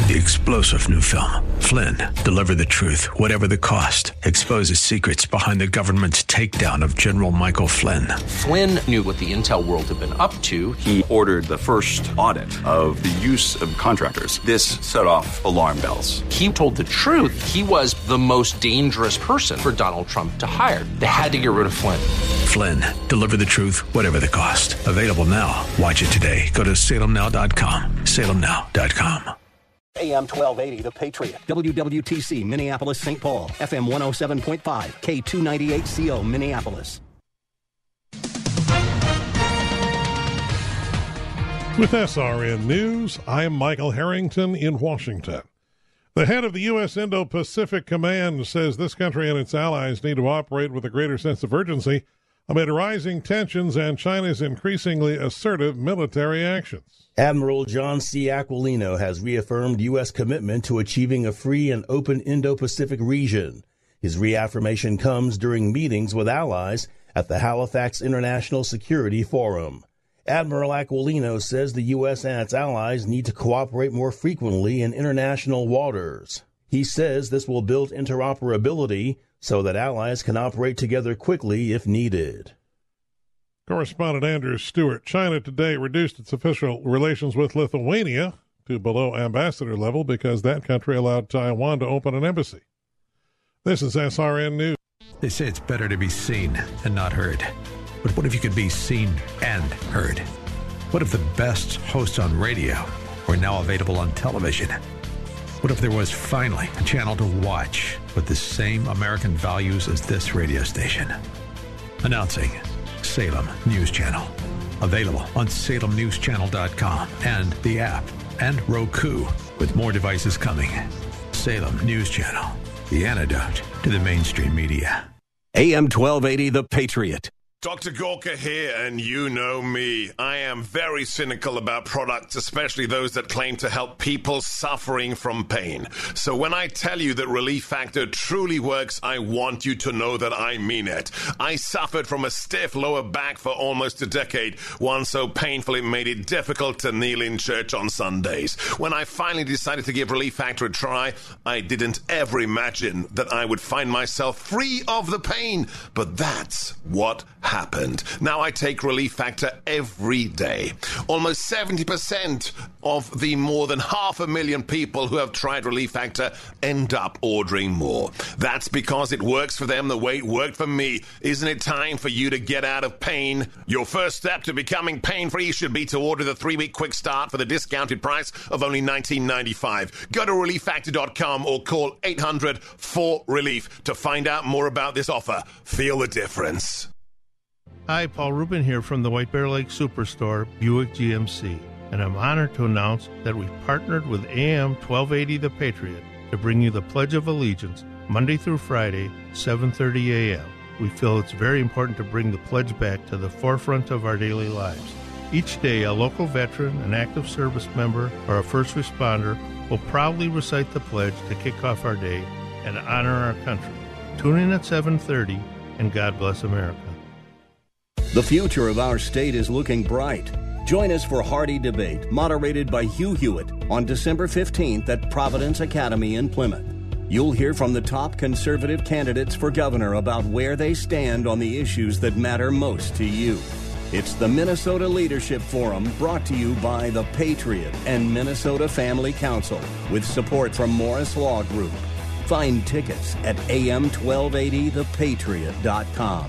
The explosive new film, Flynn, deliver the truth, whatever the cost, exposes secrets behind the government's takedown of General Michael Flynn. Flynn knew what the intel world had been up to. He ordered the first audit of the use of contractors. This set off alarm bells. He told the truth. He was the most dangerous person for Donald Trump to hire. They had to get rid of Flynn. Flynn, deliver the truth, whatever the cost. Available now. Watch it today. Go to salemnow.com. salemnow.com. AM 1280, The Patriot. WWTC, Minneapolis, St. Paul. FM 107.5. K298CO, Minneapolis. With SRN News, I am Michael Harrington in Washington. The head of the U.S. Indo-Pacific Command says this country and its allies need to operate with a greater sense of urgency amid rising tensions and China's increasingly assertive military actions. Admiral John C. Aquilino has reaffirmed U.S. commitment to achieving a free and open Indo-Pacific region. His reaffirmation comes during meetings with allies at the Halifax International Security Forum. Admiral Aquilino says the U.S. and its allies need to cooperate more frequently in international waters. He says this will build interoperability so that allies can operate together quickly if needed. Correspondent Andrew Stewart. China today reduced its official relations with Lithuania to below ambassador level because that country allowed Taiwan to open an embassy. This is SRN News. They say it's better to be seen and not heard. But what if you could be seen and heard? What if the best hosts on radio were now available on television? What if there was finally a channel to watch with the same American values as this radio station? Announcing Salem News Channel. Available on salemnewschannel.com and the app and Roku, with more devices coming. Salem News Channel, the antidote to the mainstream media. AM 1280, The Patriot. Dr. Gorka here, and you know me. I am very cynical about products, especially those that claim to help people suffering from pain. So when I tell you that Relief Factor truly works, I want you to know that I mean it. I suffered from a stiff lower back for almost a decade, one so painful it made it difficult to kneel in church on Sundays. When I finally decided to give Relief Factor a try, I didn't ever imagine that I would find myself free of the pain. But that's what happened. Now I take Relief Factor every day. Almost 70% of the more than 500,000 people who have tried Relief Factor end up ordering more. That's because it works for them the way it worked for me. Isn't it time for you to get out of pain? Your first step to becoming pain-free should be to order the 3-week quick start for the discounted price of only $19.95. Go to relieffactor.com or call 800-4RELIEF to find out more about this offer. Feel the difference. Hi, Paul Rubin here from the White Bear Lake Superstore, Buick GMC, and I'm honored to announce that we've partnered with AM 1280 The Patriot to bring you the Pledge of Allegiance Monday through Friday, 7:30 a.m. We feel it's very important to bring the pledge back to the forefront of our daily lives. Each day, a local veteran, an active service member, or a first responder will proudly recite the pledge to kick off our day and honor our country. Tune in at 7:30, and God bless America. The future of our state is looking bright. Join us for Hardy Debate, moderated by Hugh Hewitt, on December 15th at Providence Academy in Plymouth. You'll hear from the top conservative candidates for governor about where they stand on the issues that matter most to you. It's the Minnesota Leadership Forum, brought to you by The Patriot and Minnesota Family Council, with support from Morris Law Group. Find tickets at am1280thepatriot.com.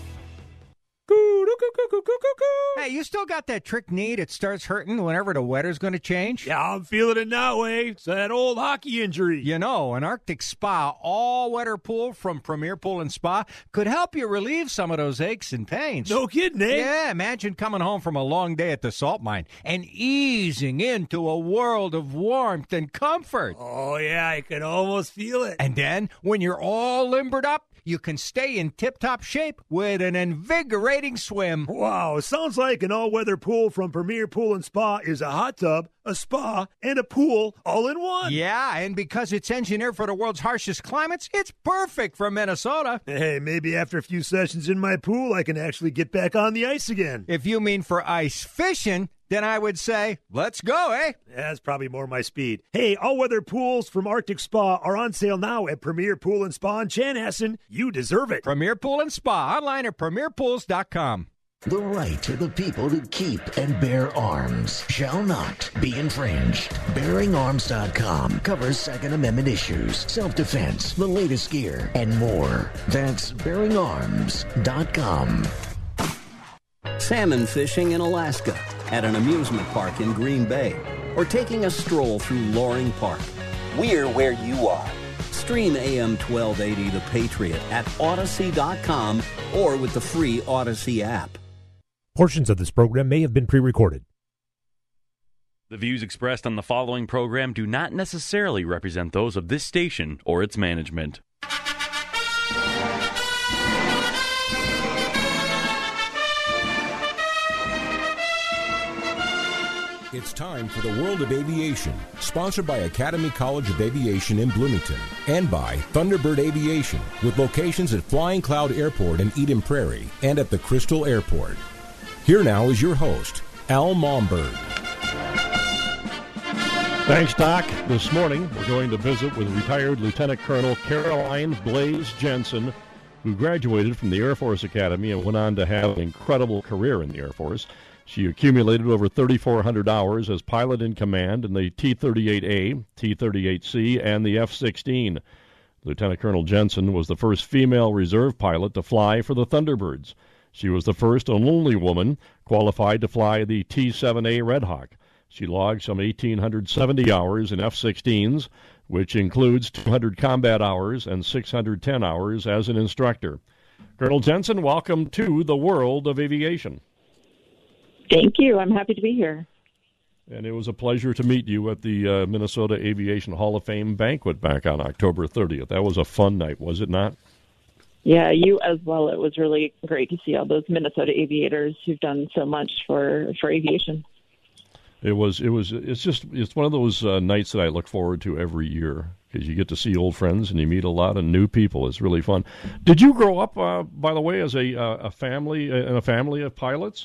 Hey, you still got that trick knee that starts hurting whenever the weather's going to change? Yeah, I'm feeling it now, Wade. It's that old hockey injury. You know, an Arctic Spa all-weather pool from Premier Pool and Spa could help you relieve some of those aches and pains. No kidding, eh? Yeah, imagine coming home from a long day at the salt mine and easing into a world of warmth and comfort. Oh, yeah, I can almost feel it. And then, when you're all limbered up, you can stay in tip-top shape with an invigorating swim. Wow, sounds like an all-weather pool from Premier Pool and Spa is a hot tub, a spa, and a pool all in one. Yeah, and because it's engineered for the world's harshest climates, it's perfect for Minnesota. Hey, maybe after a few sessions in my pool, I can actually get back on the ice again. If you mean for ice fishing, then I would say, let's go, eh? That's probably more my speed. Hey, all-weather pools from Arctic Spa are on sale now at Premier Pool and Spa in Chanhassen. You deserve it. Premier Pool and Spa, online at premierpools.com. The right of the people to keep and bear arms shall not be infringed. BearingArms.com covers Second Amendment issues, self-defense, the latest gear, and more. That's BearingArms.com. Salmon fishing in Alaska, at an amusement park in Green Bay, or taking a stroll through Loring Park. We're where you are. Stream AM 1280 The Patriot at Odyssey.com or with the free Odyssey app. Portions of this program may have been pre-recorded. The views expressed on the following program do not necessarily represent those of this station or its management. It's time for the World of Aviation, sponsored by Academy College of Aviation in Bloomington and by Thunderbird Aviation, with locations at Flying Cloud Airport in Eden Prairie and at the Crystal Airport. Here now is your host, Al Momberg. Thanks, Doc. This morning, we're going to visit with retired Lieutenant Colonel Caroline Blaze Jensen, who graduated from the Air Force Academy and went on to have an incredible career in the Air Force. She accumulated over 3,400 hours as pilot in command in the T-38A, T-38C, and the F-16. Lieutenant Colonel Jensen was the first female reserve pilot to fly for the Thunderbirds. She was the first and only woman qualified to fly the T-7A Red Hawk. She logged some 1,870 hours in F-16s, which includes 200 combat hours and 610 hours as an instructor. Colonel Jensen, welcome to the World of Aviation. Thank you. I'm happy to be here. And it was a pleasure to meet you at the Minnesota Aviation Hall of Fame banquet back on October 30th. That was a fun night, was it not? Yeah, you as well. It was really great to see all those Minnesota aviators who've done so much for aviation. It's one of those nights that I look forward to every year because you get to see old friends and you meet a lot of new people. It's really fun. Did you grow up, by the way, as a family of pilots?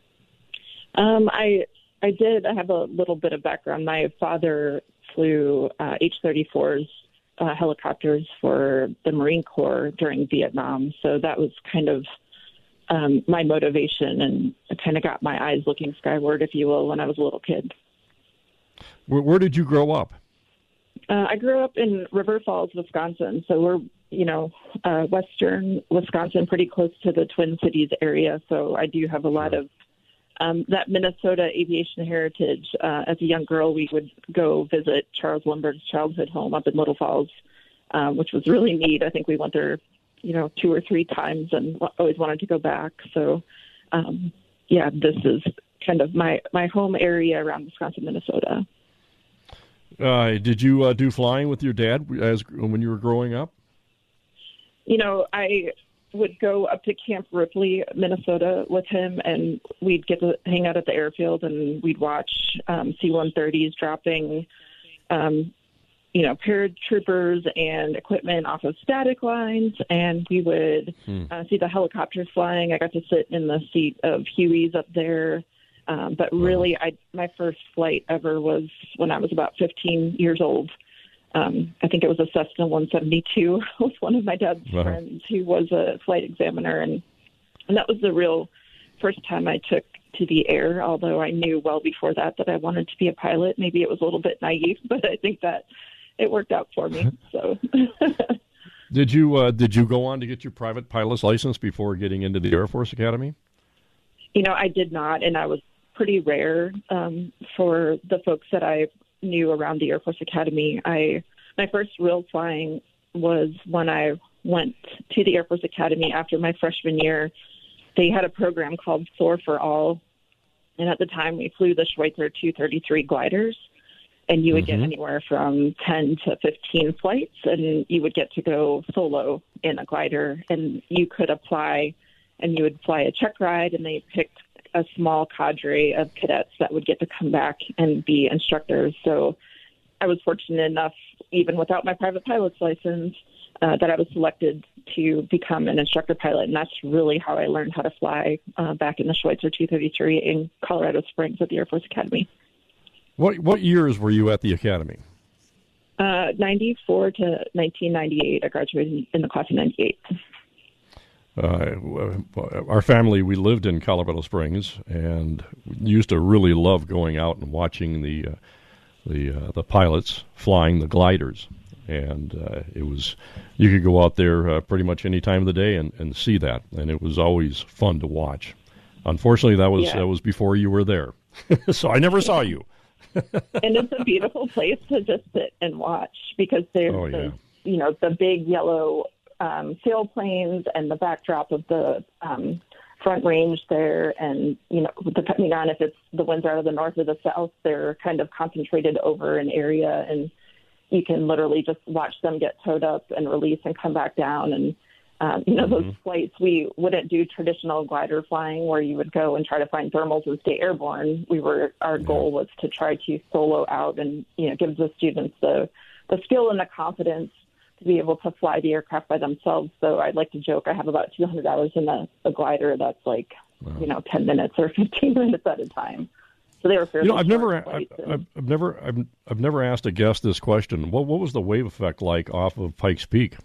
I did. I have a little bit of background. My father flew H-34s, helicopters for the Marine Corps during Vietnam. So that was kind of my motivation, and it kind of got my eyes looking skyward, if you will, when I was a little kid. Where did you grow up? I grew up in River Falls, Wisconsin. So we're, western Wisconsin, pretty close to the Twin Cities area. So I do have a lot of that Minnesota aviation heritage. As a young girl, we would go visit Charles Lindbergh's childhood home up in Little Falls, which was really neat. I think we went there, 2 or 3 times and always wanted to go back. So, this is kind of my home area around Wisconsin, Minnesota. Did you do flying with your dad when you were growing up? I would go up to Camp Ripley, Minnesota with him, and we'd get to hang out at the airfield, and we'd watch C-130s dropping, paratroopers and equipment off of static lines, and we would see the helicopters flying. I got to sit in the seat of Hueys up there. But really, my first flight ever was when I was about 15 years old. I think it was a Cessna 172 with one of my dad's friends who was a flight examiner. And that was the real first time I took to the air, although I knew well before that I wanted to be a pilot. Maybe it was a little bit naive, but I think that it worked out for me. So, Did you go on to get your private pilot's license before getting into the Air Force Academy? I did not, and I was pretty rare for the folks that I knew around the Air Force Academy. My first real flying was when I went to the Air Force Academy after my freshman year. They had a program called Soar for All, and at the time we flew the Schweitzer 233 gliders, and you would get anywhere from 10 to 15 flights, and you would get to go solo in a glider, and you could apply, and you would fly a check ride, and they picked a small cadre of cadets that would get to come back and be instructors. So I was fortunate enough, even without my private pilot's license, that I was selected to become an instructor pilot, and that's really how I learned how to fly back in the Schweitzer 233 in Colorado Springs at the Air Force Academy. What years were you at the Academy? 94 to 1998. I graduated in the class of 98. Our family, we lived in Colorado Springs and used to really love going out and watching the pilots flying the gliders. And it was, you could go out there pretty much any time of the day and see that, and it was always fun to watch. Unfortunately, that was before you were there, so I never saw you. And it's a beautiful place to just sit and watch because there's the big yellow sailplanes and the backdrop of the front range there, and depending on if it's the winds are out of the north or the south, they're kind of concentrated over an area, and you can literally just watch them get towed up and release and come back down. And those flights, we wouldn't do traditional glider flying where you would go and try to find thermals and stay airborne. Our goal was to try to solo out and, give the students the skill and the confidence to be able to fly the aircraft by themselves. So I'd like to joke, I have about 200 hours in a glider that's like, 10 minutes or 15 minutes at a time. So they were fairly I've never asked a guest this question. What was the wave effect like off of Pikes Peak?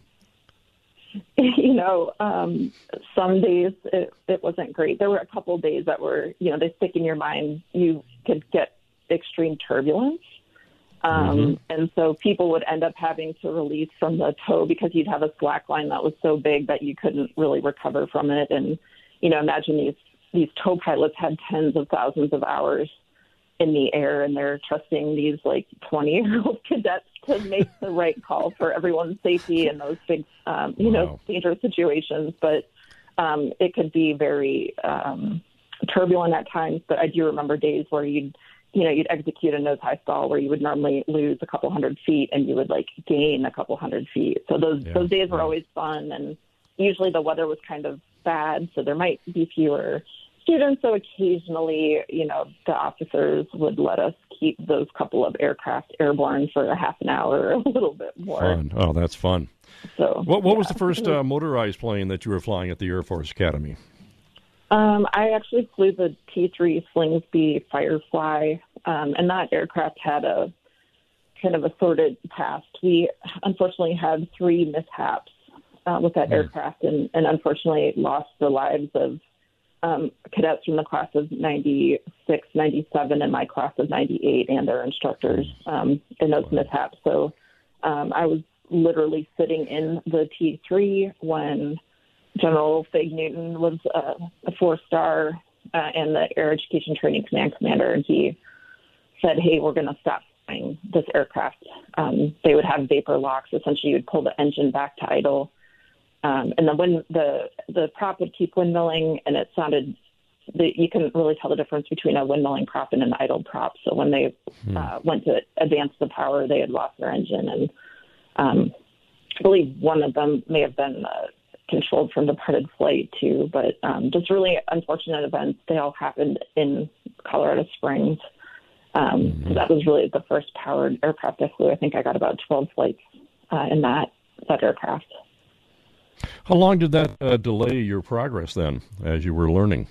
Some days it wasn't great. There were a couple of days that were, they stick in your mind. You could get extreme turbulence. And so people would end up having to release from the tow because you'd have a slack line that was so big that you couldn't really recover from it. And, imagine these tow pilots had tens of thousands of hours in the air, and they're trusting these 20-year-old cadets to make the right call for everyone's safety in those big, dangerous situations. But it could be very turbulent at times. But I do remember days where you'd execute a nose high stall where you would normally lose a couple hundred feet and you would gain a couple hundred feet. So those days were always fun, and usually the weather was kind of bad, so there might be fewer students. So occasionally, the officers would let us keep those couple of aircraft airborne for a half an hour or a little bit more. Fun. Oh, that's fun. So, what was the first motorized plane that you were flying at the Air Force Academy? I actually flew the T-3 Slingsby Firefly, and that aircraft had a kind of a sordid past. We unfortunately had 3 mishaps with that aircraft, and unfortunately lost the lives of cadets from the class of 96, 97, and my class of 98, and their instructors in those mishaps. So I was literally sitting in the T-3 when General Fig Newton was a 4-star and the Air Education Training Command Commander, and he said, "Hey, we're going to stop flying this aircraft." They would have vapor locks. Essentially, you would pull the engine back to idle. And then the prop would keep windmilling, and it sounded you couldn't really tell the difference between a windmilling prop and an idle prop. So when they went to advance the power, they had lost their engine. And I believe one of them may have been controlled from departed flight too. But just really unfortunate events. They all happened in Colorado Springs. So that was really the first powered aircraft I flew. I think I got about 12 flights in that aircraft. How long did that delay your progress then, as you were learning?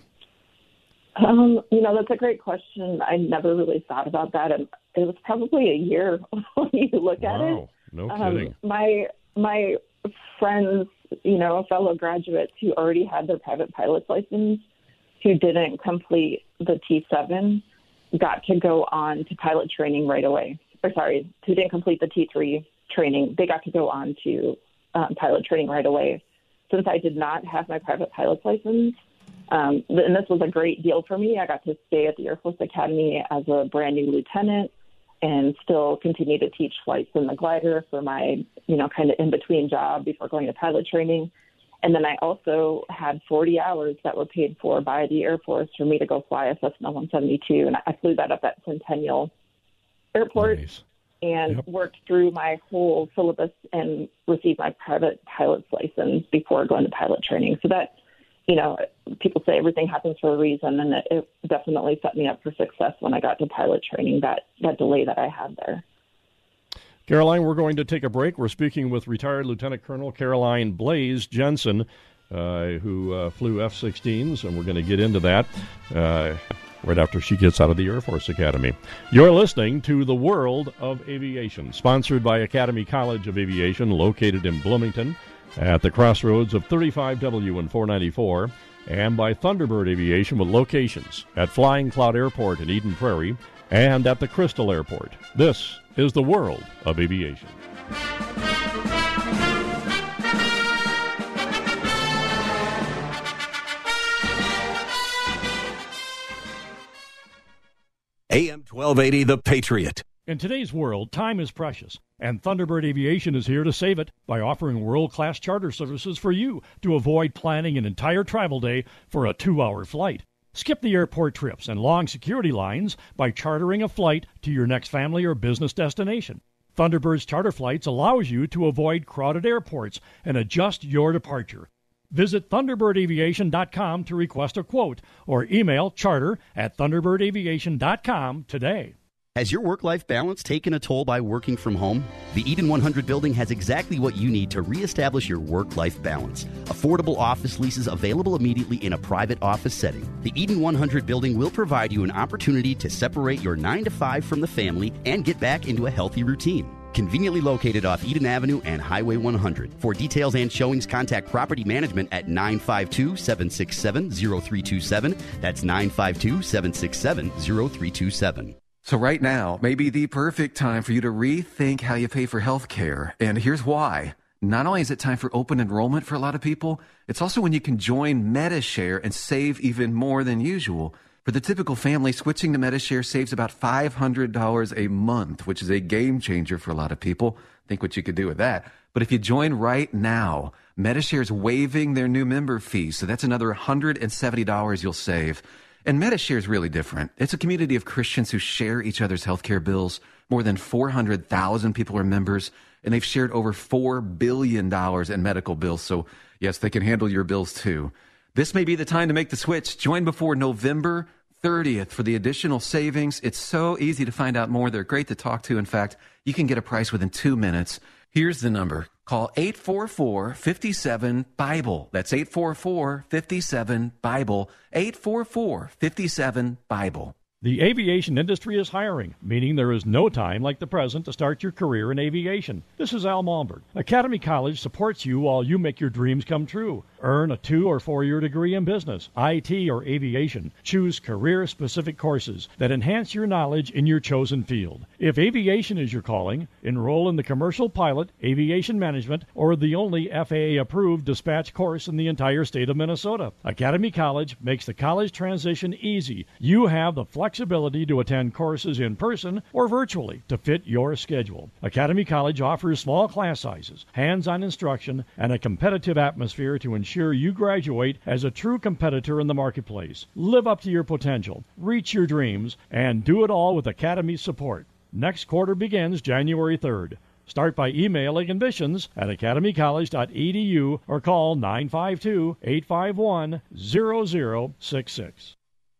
That's a great question. I never really thought about that. And it was probably a year when you look at it. No kidding. My friends, fellow graduates who already had their private pilot's license, who didn't complete the T7, got to go on to pilot training right away. Who didn't complete the T3 training, they got to go on to pilot training right away. Since I did not have my private pilot's license, and this was a great deal for me, I got to stay at the Air Force Academy as a brand new lieutenant and still continue to teach flights in the glider for my, kind of in-between job before going to pilot training. And then I also had 40 hours that were paid for by the Air Force for me to go fly a Cessna 172, and I flew that up at Centennial Airport. Nice. And worked through my whole syllabus and received my private pilot's license before going to pilot training. So that, people say everything happens for a reason, and it definitely set me up for success when I got to pilot training, that delay that I had there. Caroline, we're going to take a break. We're speaking with retired Lieutenant Colonel Caroline Blaze Jensen, who flew F-16s, and we're going to get into that right after she gets out of the Air Force Academy. You're listening to The World of Aviation, sponsored by Academy College of Aviation, located in Bloomington at the crossroads of 35W and 494, and by Thunderbird Aviation with locations at Flying Cloud Airport in Eden Prairie and at the Crystal Airport. This is The World of Aviation. AM 1280, The Patriot. In today's world, time is precious, and Thunderbird Aviation is here to save it by offering world-class charter services for you to avoid planning an entire travel day for a 2-hour flight. Skip the airport trips and long security lines by chartering a flight to your next family or business destination. Thunderbird's charter flights allows you to avoid crowded airports and adjust your departure. Visit ThunderbirdAviation.com to request a quote or email charter@ThunderbirdAviation.com today. Has your work-life balance taken a toll by working from home? The Eden 100 building has exactly what you need to reestablish your work-life balance. Affordable office leases available immediately in a private office setting. The Eden 100 building will provide you an opportunity to separate your 9 to 5 from the family and get back into a healthy routine. Conveniently located off Eden Avenue and Highway 100. For details and showings, contact Property Management at 952-767-0327. That's 952-767-0327. So right now may be the perfect time for you to rethink how you pay for health care. And here's why. Not only is it time for open enrollment for a lot of people, it's also when you can join MediShare and save even more than usual. For the typical family, switching to MediShare saves about $500 a month, which is a game changer for a lot of people. Think what you could do with that. But if you join right now, MediShare is waiving their new member fees, so that's another $170 you'll save. And MediShare is really different. It's a community of Christians who share each other's healthcare bills. More than 400,000 people are members, and they've shared over $4 billion in medical bills. So, yes, they can handle your bills too. This may be the time to make the switch. Join before November 30th for the additional savings. It's so easy to find out more. They're great to talk to. In fact, you can get a price within 2 minutes. Here's the number. Call 844-57-BIBLE. That's 844-57-BIBLE. 844-57-BIBLE. The aviation industry is hiring, meaning there is no time like the present to start your career in aviation. This is Al Malmberg. Academy College supports you while you make your dreams come true. Earn a 2 or 4-year degree in business, IT, or aviation. Choose career-specific courses that enhance your knowledge in your chosen field. If aviation is your calling, enroll in the Commercial Pilot, Aviation Management, or the only FAA-approved dispatch course in the entire state of Minnesota. Academy College makes the college transition easy. You have the flexibility to attend courses in person or virtually to fit your schedule. Academy College offers small class sizes, hands-on instruction, and a competitive atmosphere to ensure you graduate as a true competitor in the marketplace. Live up to your potential, reach your dreams, and do it all with Academy's support. Next quarter begins January 3rd. Start by emailing admissions at academycollege.edu or call 952-851-0066.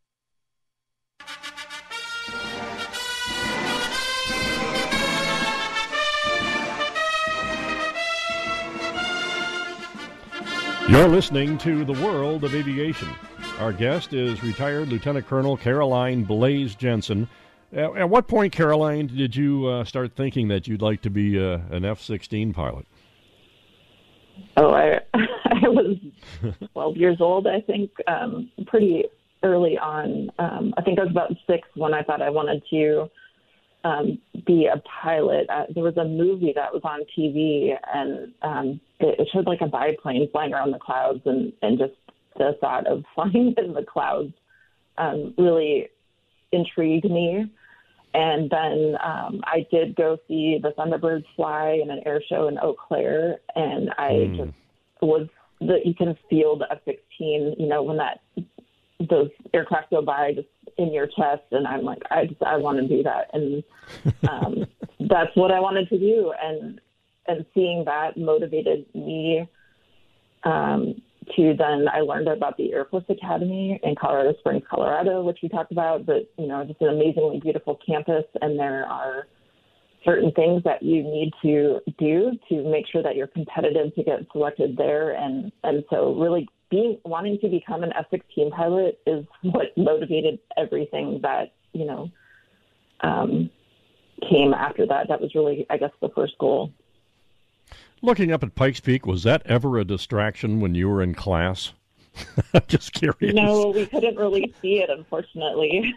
You're listening to The World of Aviation. Our guest is retired Lieutenant Colonel Caroline Blaze Jensen. At what point, Caroline, did you start thinking that you'd like to be an F-16 pilot? Oh, I was 12 years old, I think, pretty early on. I think I was about 6 when I thought I wanted to be a pilot. There was a movie that was on TV, and it showed like a biplane flying around the clouds, and just the thought of flying in the clouds really intrigued me. And then I did go see the Thunderbirds fly in an air show in Eau Claire, and I just was you can feel the F-16, when those aircraft go by just in your chest, and I'm like, I want to do that, and that's what I wanted to do, and seeing that motivated me to then I learned about the Air Force Academy in Colorado Springs, Colorado, which we talked about, but just an amazingly beautiful campus, and there are certain things that you need to do to make sure that you're competitive to get selected there. And so really wanting to become an F-16 pilot is what motivated everything that, came after that. That was really, I guess, the first goal. Looking up at Pikes Peak, was that ever a distraction when you were in class? Just curious. No, we couldn't really see it, unfortunately.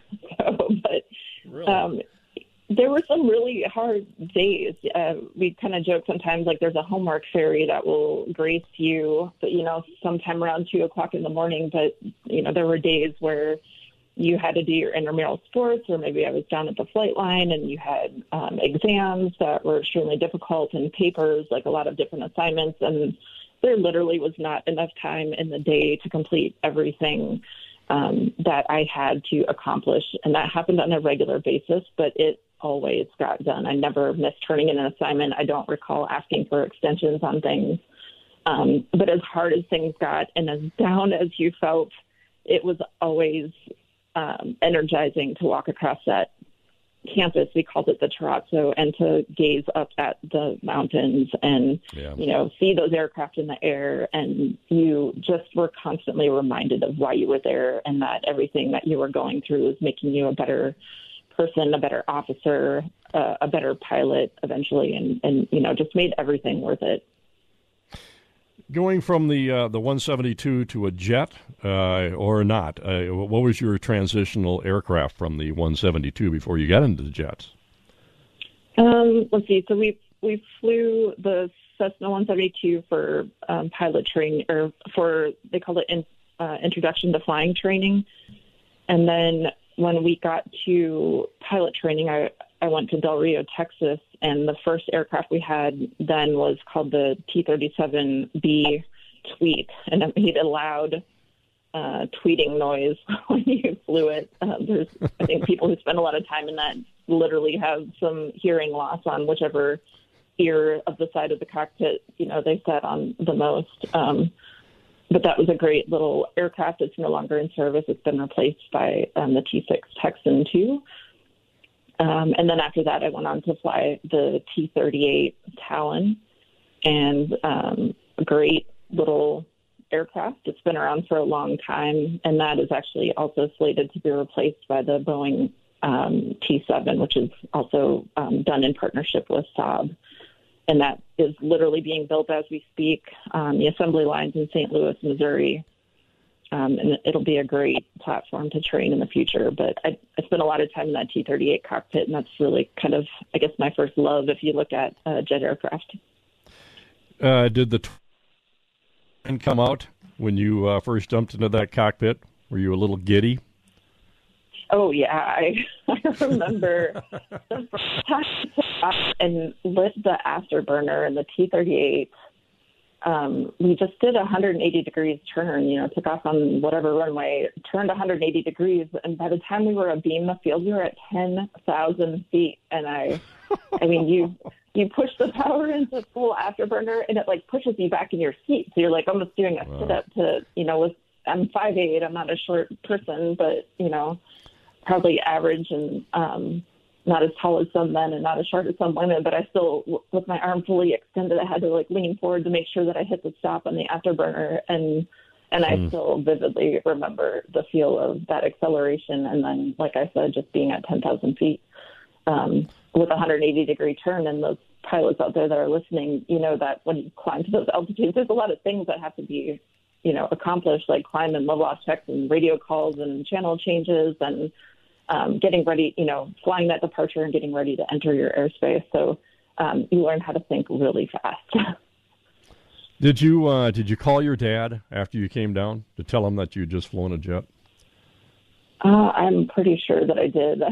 Really? There were some really hard days. We kind of joke sometimes, like there's a homework fairy that will grace you, but, sometime around 2 o'clock in the morning. But, there were days where you had to do your intramural sports, or maybe I was down at the flight line and you had exams that were extremely difficult and papers, like a lot of different assignments. And there literally was not enough time in the day to complete everything that I had to accomplish. And that happened on a regular basis, but it always got done. I never missed turning in an assignment. I don't recall asking for extensions on things. But as hard as things got and as down as you felt, it was always energizing to walk across that campus. We called it the Terrazzo, and to gaze up at the mountains and, see those aircraft in the air. And you just were constantly reminded of why you were there, and that everything that you were going through was making you a better person, a better officer, a better pilot eventually, and just made everything worth it. Going from the 172 to a jet or not, what was your transitional aircraft from the 172 before you got into the jets? Let's see. So we flew the Cessna 172 for pilot training, or they called it introduction to flying training. And then when we got to pilot training, I went to Del Rio, Texas, and the first aircraft we had then was called the T-37B Tweet, and it made a loud tweeting noise when you flew it. I think people who spend a lot of time in that literally have some hearing loss on whichever ear of the side of the cockpit, they sat on the most. But that was a great little aircraft. It's no longer in service. It's been replaced by the T-6 Texan II. And then after that, I went on to fly the T-38 Talon, and a great little aircraft. It's been around for a long time, and that is actually also slated to be replaced by the Boeing T-7, which is also done in partnership with Saab. And that is literally being built as we speak. The assembly lines in St. Louis, Missouri. And it'll be a great platform to train in the future. But I spent a lot of time in that T-38 cockpit, and that's really kind of, I guess, my first love if you look at jet aircraft. Did the twin come out when you first jumped into that cockpit? Were you a little giddy? Oh, yeah. I remember the first time I took off and lit the afterburner in the T-38. We just did a 180 degrees turn, took off on whatever runway, turned 180 degrees. And by the time we were abeam the field, we were at 10,000 feet. And I mean, you push the power into full afterburner and it pushes you back in your seat. So you're almost doing a sit up to, I'm 5'8", I'm not a short person, but, probably average and, not as tall as some men and not as short as some women, but I still, with my arm fully extended, I had to lean forward to make sure that I hit the stop on the afterburner. And I still vividly remember the feel of that acceleration. And then, like I said, just being at 10,000 feet with a 180 degree turn. And those pilots out there that are listening, that when you climb to those altitudes, there's a lot of things that have to be, accomplished, like climb and level off checks and radio calls and channel changes and getting ready, flying that departure and getting ready to enter your airspace. So you learn how to think really fast. Did you call your dad after you came down to tell him that you'd just flown a jet? I'm pretty sure that I did.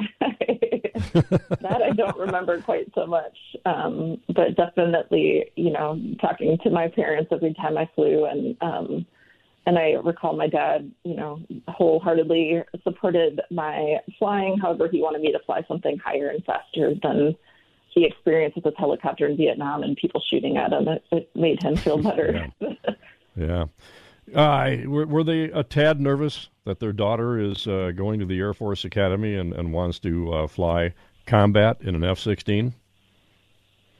That I don't remember quite so much. But definitely, talking to my parents every time I flew, and I recall my dad, wholeheartedly supported my flying. However, he wanted me to fly something higher and faster than he experienced with his helicopter in Vietnam and people shooting at him. It made him feel better. Yeah. Were they a tad nervous that their daughter is going to the Air Force Academy and wants to fly combat in an F-16?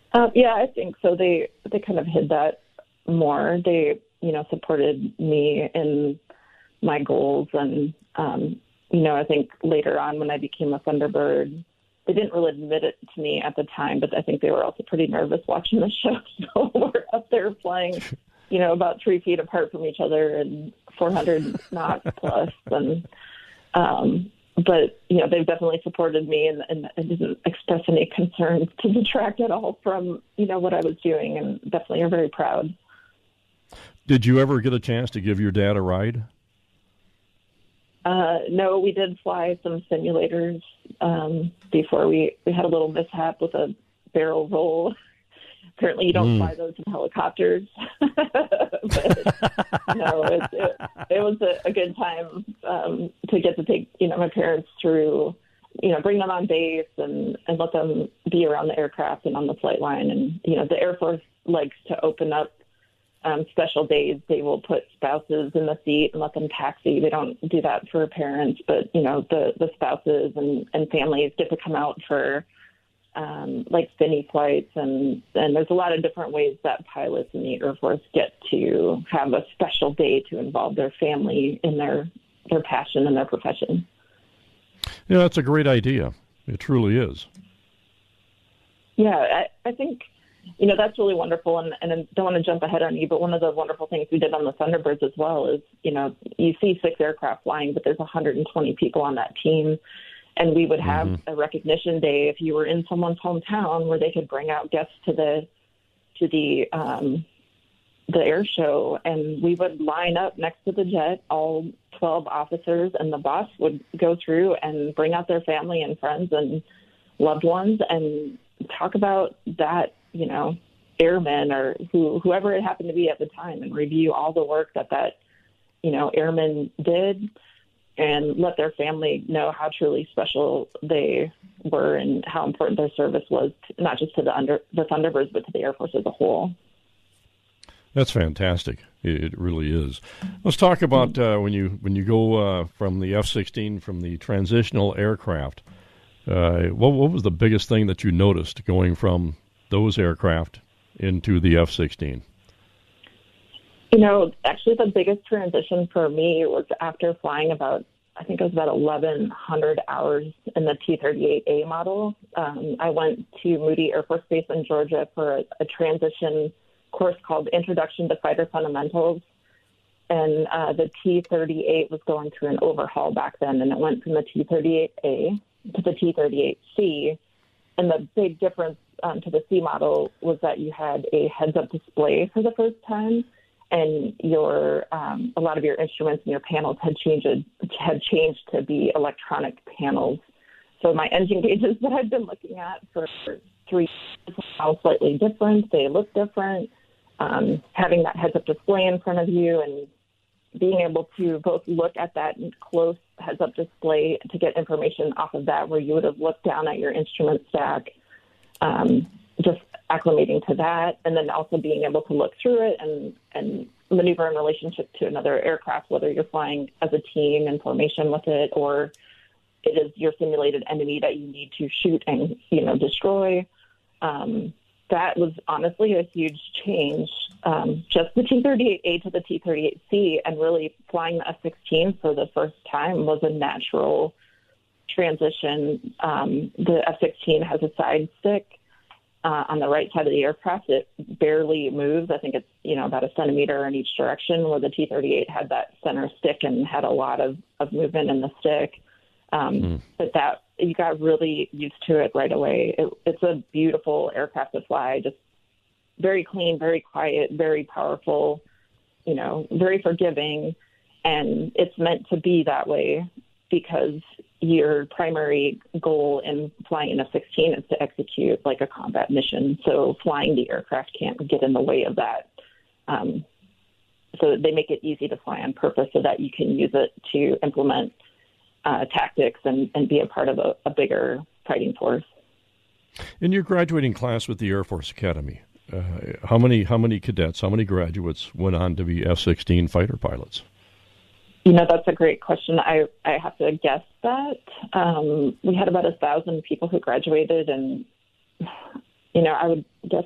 Yeah, I think so. They kind of hid that more. They, supported me in my goals. And, I think later on when I became a Thunderbird, they didn't really admit it to me at the time, but I think they were also pretty nervous watching the show. So we're up there flying, about 3 feet apart from each other and 400 knots plus. And, but, they've definitely supported me and didn't express any concerns to detract at all from, what I was doing, and definitely are very proud. Did you ever get a chance to give your dad a ride? No, we did fly some simulators before. We had a little mishap with a barrel roll. Apparently you don't fly those in helicopters. But, no, it was a good time to get to take, my parents through, bring them on base and let them be around the aircraft and on the flight line. And, the Air Force likes to open up special days. They will put spouses in the seat and let them taxi. They don't do that for parents, but, the spouses and families get to come out for like spinny flights, and there's a lot of different ways that pilots in the Air Force get to have a special day to involve their family in their passion and their profession. Yeah, that's a great idea. It truly is. Yeah, I think, that's really wonderful, and I don't want to jump ahead on you, but one of the wonderful things we did on the Thunderbirds as well is, you see 6 aircraft flying, but there's 120 people on that team. And we would have a recognition day if you were in someone's hometown where they could bring out guests to the air show, and we would line up next to the jet, all 12 officers, and the boss would go through and bring out their family and friends and loved ones and talk about that, airman or whoever it happened to be at the time, and review all the work that airman did, and let their family know how truly special they were and how important their service was, not just to the Thunderbirds, but to the Air Force as a whole. That's fantastic. It really is. Let's talk about when you go from the F-16, from the transitional aircraft. What was the biggest thing that you noticed going from those aircraft into the F-16? Actually the biggest transition for me was after flying about 1,100 hours in the T-38A model. I went to Moody Air Force Base in Georgia for a transition course called Introduction to Fighter Fundamentals. And the T-38 was going through an overhaul back then, and it went from the T-38A to the T-38C. And the big difference to the C model was that you had a heads-up display for the first time, and a lot of your instruments and your panels had changed to be electronic panels. So my engine gauges that I've been looking at for 3 years are slightly different. They look different. Having that heads-up display in front of you and being able to both look at that close heads-up display to get information off of that where you would have looked down at your instrument stack, just acclimating to that, and then also being able to look through it and maneuver in relationship to another aircraft, whether you're flying as a team in formation with it or it is your simulated enemy that you need to shoot and, destroy. That was honestly a huge change. Just the T-38A to the T-38C, and really flying the F-16 for the first time was a natural transition. The F-16 has a side stick on the right side of the aircraft. It barely moves. I think it's, about a centimeter in each direction, where the T-38 had that center stick and had a lot of movement in the stick. But that you got really used to it right away. It's a beautiful aircraft to fly, just very clean, very quiet, very powerful, very forgiving. And it's meant to be that way because your primary goal in flying an F-16 is to execute like a combat mission. So flying the aircraft can't get in the way of that. So they make it easy to fly on purpose so that you can use it to implement tactics and be a part of a bigger fighting force. In your graduating class with the Air Force Academy, how many cadets, how many graduates went on to be F-16 fighter pilots? That's a great question. I have to guess that. We had about 1,000 people who graduated, and, I would guess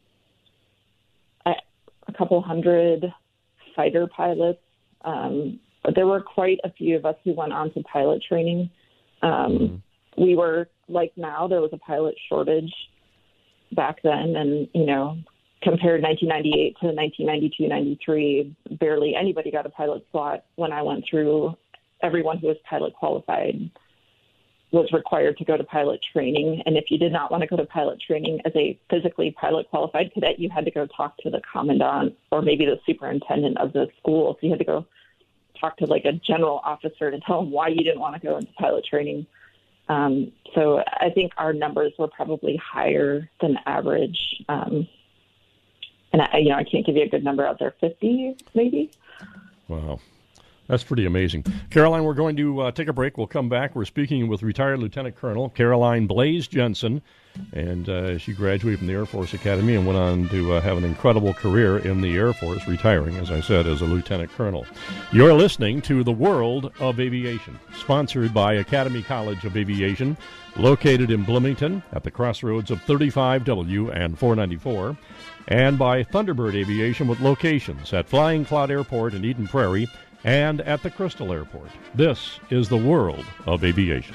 a couple hundred fighter pilots. But there were quite a few of us who went on to pilot training. We were, like now, there was a pilot shortage back then. And, compared 1998 to 1992, 93, barely anybody got a pilot slot when I went through. Everyone who was pilot qualified was required to go to pilot training. And if you did not want to go to pilot training as a physically pilot qualified cadet, you had to go talk to the commandant or maybe the superintendent of the school. So you had to go talk to like a general officer to tell them why you didn't want to go into pilot training. So I think our numbers were probably higher than average. And I can't give you a good number out there, 50 maybe. Wow. That's pretty amazing. Caroline, we're going to take a break. We'll come back. We're speaking with retired Lieutenant Colonel Caroline Blaze Jensen, and she graduated from the Air Force Academy and went on to have an incredible career in the Air Force, retiring, as I said, as a Lieutenant Colonel. You're listening to The World of Aviation, sponsored by Academy College of Aviation, located in Bloomington at the crossroads of 35W and 494, and by Thunderbird Aviation with locations at Flying Cloud Airport in Eden Prairie and at the Crystal Airport. This is the World of Aviation.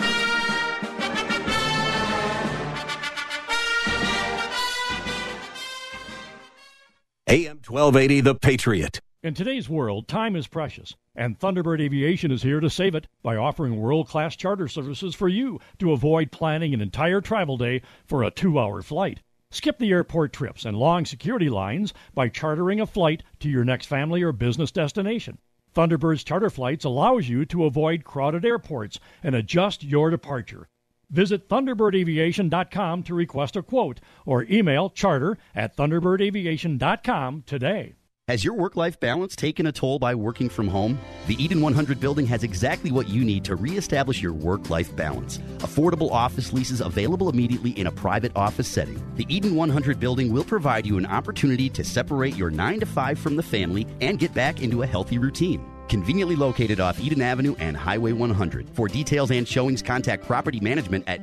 AM 1280, The Patriot. In today's world, time is precious, and Thunderbird Aviation is here to save it by offering world-class charter services for you to avoid planning an entire travel day for a 2-hour flight. Skip the airport trips and long security lines by chartering a flight to your next family or business destination. Thunderbird's charter flights allows you to avoid crowded airports and adjust your departure. Visit ThunderbirdAviation.com to request a quote or email charter@ThunderbirdAviation.com today. Has your work-life balance taken a toll by working from home? The Eden 100 building has exactly what you need to reestablish your work-life balance. Affordable office leases available immediately in a private office setting. The Eden 100 building will provide you an opportunity to separate your 9 to 5 from the family and get back into a healthy routine. Conveniently located off Eden Avenue and Highway 100. For details and showings, contact Property Management at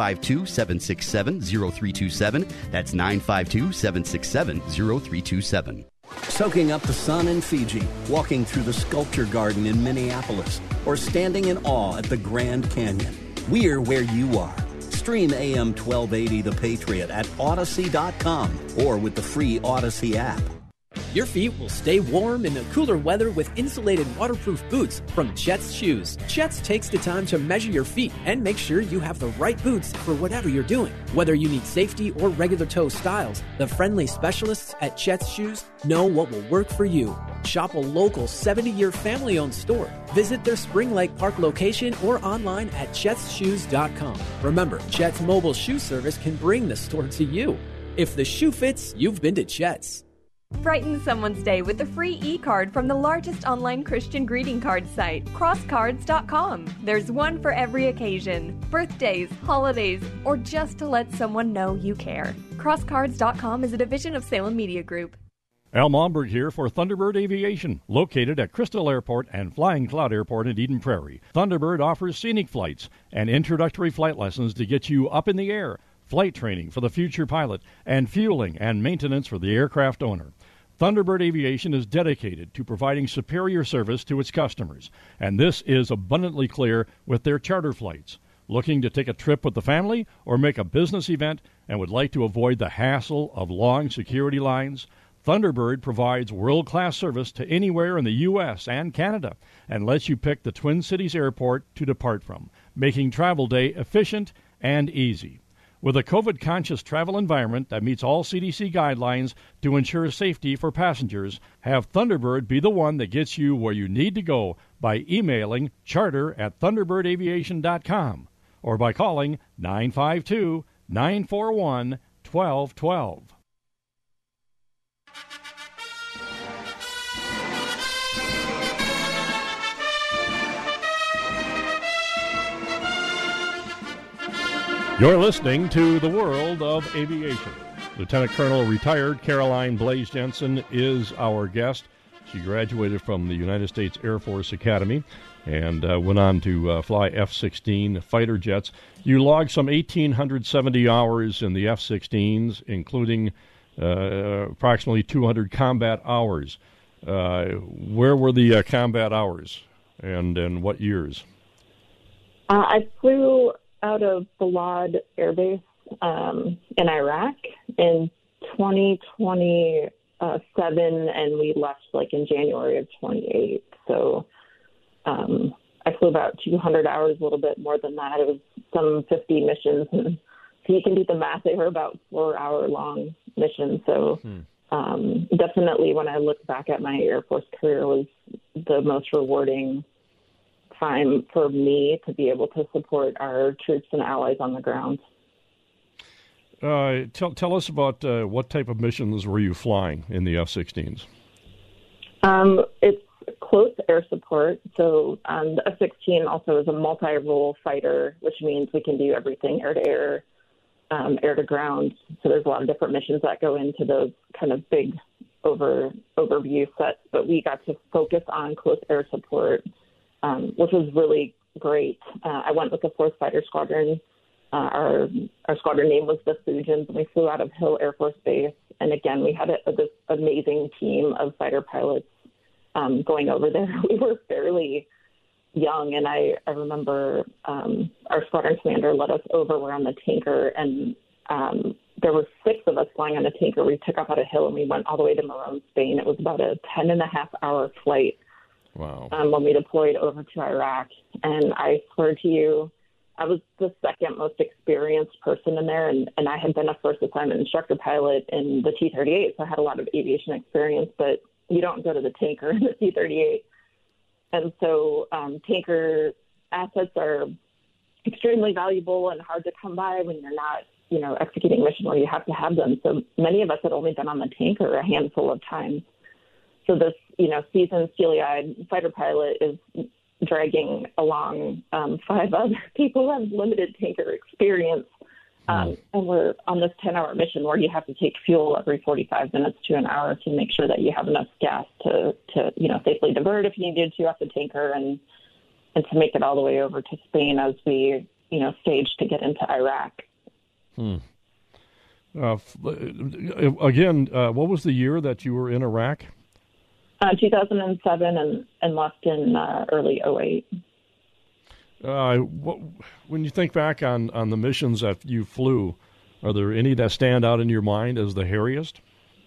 952-767-0327. That's 952-767-0327. Soaking up the sun in Fiji, walking through the sculpture garden in Minneapolis, or standing in awe at the Grand Canyon. We're where you are. Stream AM 1280 The Patriot at Odyssey.com or with the free Odyssey app. Your feet will stay warm in the cooler weather with insulated waterproof boots from Chet's Shoes. Chet's takes the time to measure your feet and make sure you have the right boots for whatever you're doing. Whether you need safety or regular toe styles, the friendly specialists at Chet's Shoes know what will work for you. Shop a local 70-year family-owned store. Visit their Spring Lake Park location or online at chetsshoes.com. Remember, Chet's mobile shoe service can bring the store to you. If the shoe fits, you've been to Chet's. Brighten someone's day with a free e-card from the largest online Christian greeting card site, crosscards.com. There's one for every occasion, birthdays, holidays, or just to let someone know you care. Crosscards.com is a division of Salem Media Group. Al Momberg here for Thunderbird Aviation, located at Crystal Airport and Flying Cloud Airport in Eden Prairie. Thunderbird offers scenic flights and introductory flight lessons to get you up in the air, flight training for the future pilot, and fueling and maintenance for the aircraft owner. Thunderbird Aviation is dedicated to providing superior service to its customers, and this is abundantly clear with their charter flights. Looking to take a trip with the family or make a business event and would like to avoid the hassle of long security lines? Thunderbird provides world-class service to anywhere in the U.S. and Canada and lets you pick the Twin Cities Airport to depart from, making travel day efficient and easy. With a COVID-conscious travel environment that meets all CDC guidelines to ensure safety for passengers, have Thunderbird be the one that gets you where you need to go by emailing charter@thunderbirdaviation.com or by calling 952-941-1212. You're listening to The World of Aviation. Lieutenant Colonel retired Caroline Blaze Jensen is our guest. She graduated from the United States Air Force Academy and went on to fly F-16 fighter jets. You logged some 1,870 hours in the F-16s, including approximately 200 combat hours. Where were the combat hours, and what years? I flew out of Balad Air Base in Iraq in 2027, and we left in January of 28. So I flew about 200 hours, a little bit more than that. It was some 50 missions, and so you can do the math. They were about 4-hour-long missions. So definitely, when I look back at my Air Force career, was the most rewarding time for me to be able to support our troops and allies on the ground. Tell us about what type of missions were you flying in the F-16s? It's close air support. So the F-16 also is a multi-role fighter, which means we can do everything air-to-air, air-to-ground. So there's a lot of different missions that go into those kind of big overview sets. But we got to focus on close air support, which was really great. I went with the 4th Fighter Squadron. Our squadron name was the Fujians, and we flew out of Hill Air Force Base. And again, we had this amazing team of fighter pilots going over there. We were fairly young, and I remember our squadron commander let us over. We're on the tanker, and there were 6 of us flying on a tanker. We took off out of Hill, and we went all the way to Morón, Spain. It was about a 10.5-hour flight. Wow. When we deployed over to Iraq. And I swear to you, I was the second most experienced person in there, and I had been a first assignment instructor pilot in the T-38, so I had a lot of aviation experience, but you don't go to the tanker in the T-38. And so tanker assets are extremely valuable and hard to come by when you're not, executing a mission where you have to have them. So many of us had only been on the tanker a handful of times. So this, seasoned, steely-eyed fighter pilot is dragging along 5 other people who have limited tanker experience. And we're on this 10-hour mission where you have to take fuel every 45 minutes to an hour to make sure that you have enough gas to safely divert if you needed to off the tanker and to make it all the way over to Spain as we, staged to get into Iraq. Again, what was the year that you were in Iraq? 2007 and left in early 08. When you think back on the missions that you flew, are there any that stand out in your mind as the hairiest?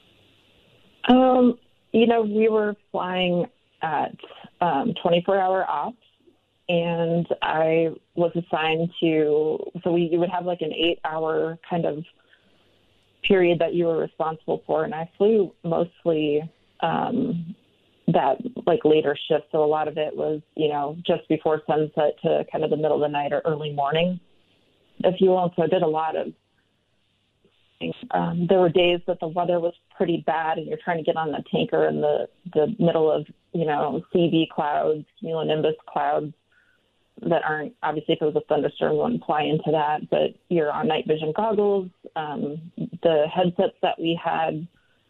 We were flying at 24-hour ops, and I was assigned to, so you would have an 8-hour kind of period that you were responsible for, and I flew mostly that later shift. So a lot of it was, just before sunset to kind of the middle of the night or early morning, if you will. So I did a lot of things. There were days that the weather was pretty bad and you're trying to get on the tanker in the middle of, CV clouds, cumulonimbus clouds that aren't, obviously if it was a thunderstorm, you wouldn't fly into that, but you're on night vision goggles. The headsets that we had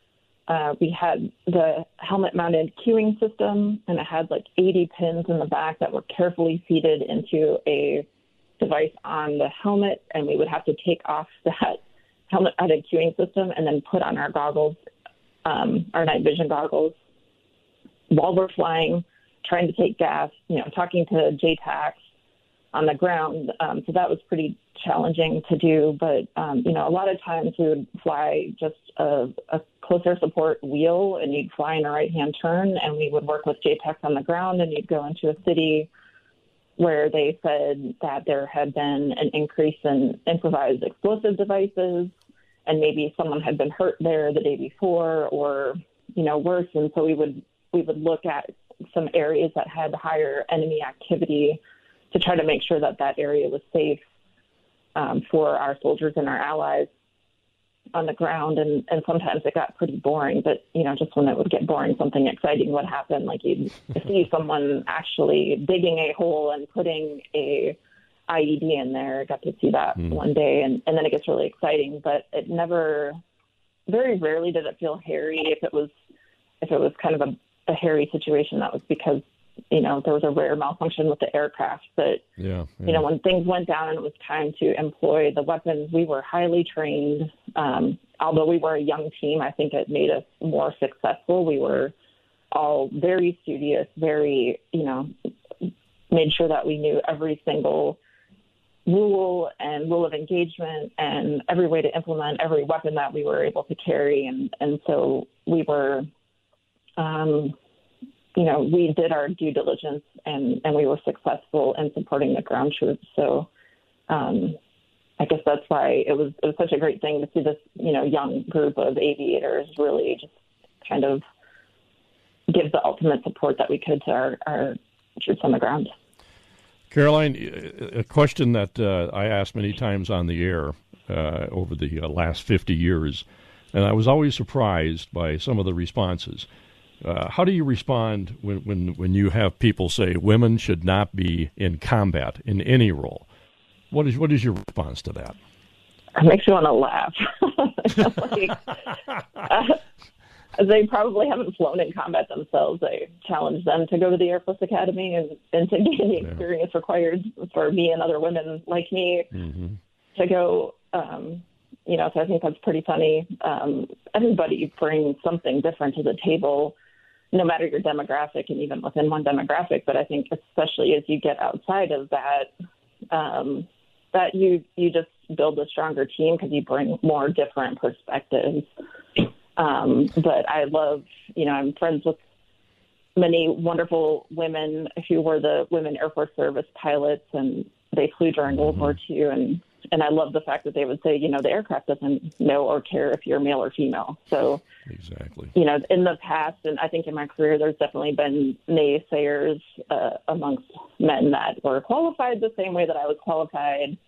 the helmet-mounted cueing system, and it had 80 pins in the back that were carefully seated into a device on the helmet, and we would have to take off that helmet-mounted cueing system and then put on our goggles, our night vision goggles, while we're flying, trying to take gas, talking to JTACs on the ground. So that was pretty challenging to do, but a lot of times we would fly just a close air support wheel, and you'd fly in a right-hand turn, and we would work with JTACs on the ground, and you'd go into a city where they said that there had been an increase in improvised explosive devices, and maybe someone had been hurt there the day before, or worse. And so we would look at some areas that had higher enemy activity to try to make sure that area was safe for our soldiers and our allies on the ground. And sometimes it got pretty boring, but, just when it would get boring, something exciting would happen. You'd see someone actually digging a hole and putting a IED in there. I got to see that one day, and then it gets really exciting, but it never, very rarely did it feel hairy. If it was kind of a hairy situation, that was because there was a rare malfunction with the aircraft. But, when things went down and it was time to employ the weapons, we were highly trained. Although we were a young team, I think it made us more successful. We were all very studious, very, made sure that we knew every single rule of engagement and every way to implement every weapon that we were able to carry. And so we were, we did our due diligence and we were successful in supporting the ground troops. So I guess that's why it was such a great thing to see this, young group of aviators really just kind of give the ultimate support that we could to our troops on the ground. Caroline, a question that I asked many times on the air over the last 50 years, and I was always surprised by some of the responses. How do you respond when you have people say women should not be in combat in any role? What is your response to that? It makes you want to laugh. They probably haven't flown in combat themselves. I challenge them to go to the Air Force Academy and to gain the experience required for me and other women like me to go. So I think that's pretty funny. Everybody brings something different to the table, no matter your demographic and even within one demographic. But I think especially as you get outside of that, that you just build a stronger team because you bring more different perspectives. But I love, I'm friends with many wonderful women who were the women Air Force Service pilots, and they flew during World War II. And I love the fact that they would say, the aircraft doesn't know or care if you're male or female. So, exactly. In the past, and I think in my career, there's definitely been naysayers amongst men that were qualified the same way that I was qualified.